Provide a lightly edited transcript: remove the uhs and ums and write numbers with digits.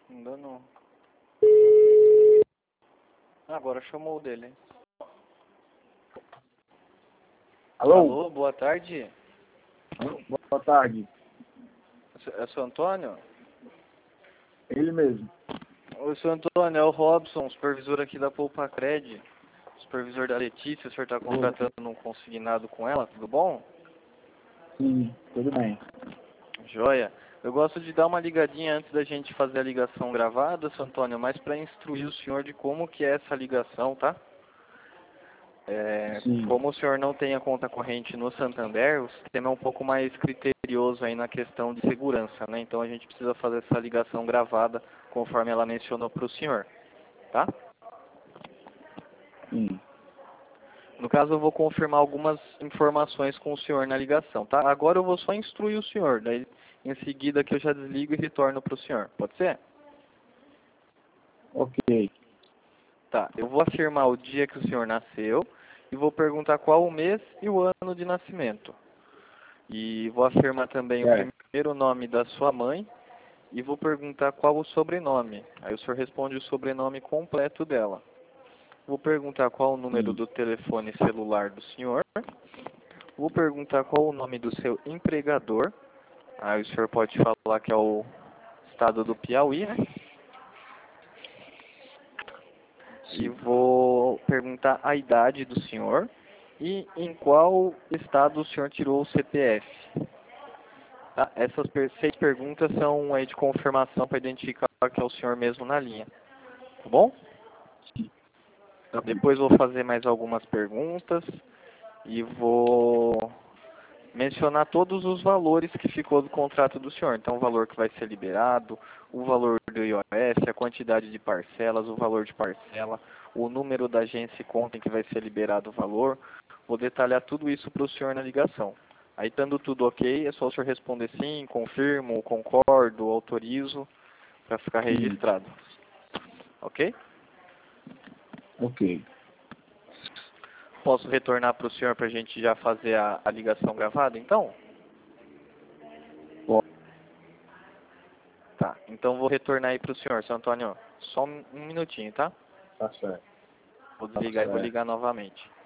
Ainda não. Agora chamou o dele. Alô? Alô, boa tarde. Boa tarde. É o seu Antônio? Ele mesmo. Oi, seu Antônio, é o Robson, supervisor aqui da Poupa Cred. Supervisor da Letícia, o senhor está contratando um consignado com ela, tudo bom? Sim, tudo bem. Joia. Eu gosto de dar uma ligadinha antes da gente fazer a ligação gravada, seu Antônio, mas para instruir o senhor de como que é essa ligação, tá? Sim. Como o senhor não tem a conta corrente no Santander, o sistema é um pouco mais criterioso aí na questão de segurança, né? Então a gente precisa fazer essa ligação gravada conforme ela mencionou para o senhor, tá? Sim. No caso, eu vou confirmar algumas informações com o senhor na ligação, tá? Agora eu vou só instruir o senhor, daí em seguida que eu já desligo e retorno para o senhor, pode ser? Ok. Tá, eu vou afirmar o dia que o senhor nasceu e vou perguntar qual o mês e o ano de nascimento. E vou afirmar também o Certo. primeiro nome da sua mãe e vou perguntar qual o sobrenome. Aí o senhor responde o sobrenome completo dela. Vou perguntar qual o número Sim. do telefone celular do senhor. Vou perguntar qual o nome do seu empregador. Aí o senhor pode falar que é o estado do Piauí, né? E Sim. vou perguntar a idade do senhor e em qual estado o senhor tirou o CPF. Tá? Essas 6 perguntas são aí de confirmação para identificar que é o senhor mesmo na linha. Tá bom? Sim. Tá bom. Depois vou fazer mais algumas perguntas e vou mencionar todos os valores que ficou do contrato do senhor. Então, o valor que vai ser liberado, o valor do IOF, a quantidade de parcelas, o valor de parcela, o número da agência e conta em que vai ser liberado o valor. Vou detalhar tudo isso para o senhor na ligação. Aí, estando tudo ok, é só o senhor responder sim, confirmo, concordo, autorizo, para ficar Sim. registrado. Ok? Ok. Posso retornar para o senhor para a gente já fazer a ligação gravada, então? Ó, Tá, então vou retornar aí para o senhor, seu Antônio. Só um minutinho, tá? tá certo. Vou Tá desligar e vou certo. ligar novamente.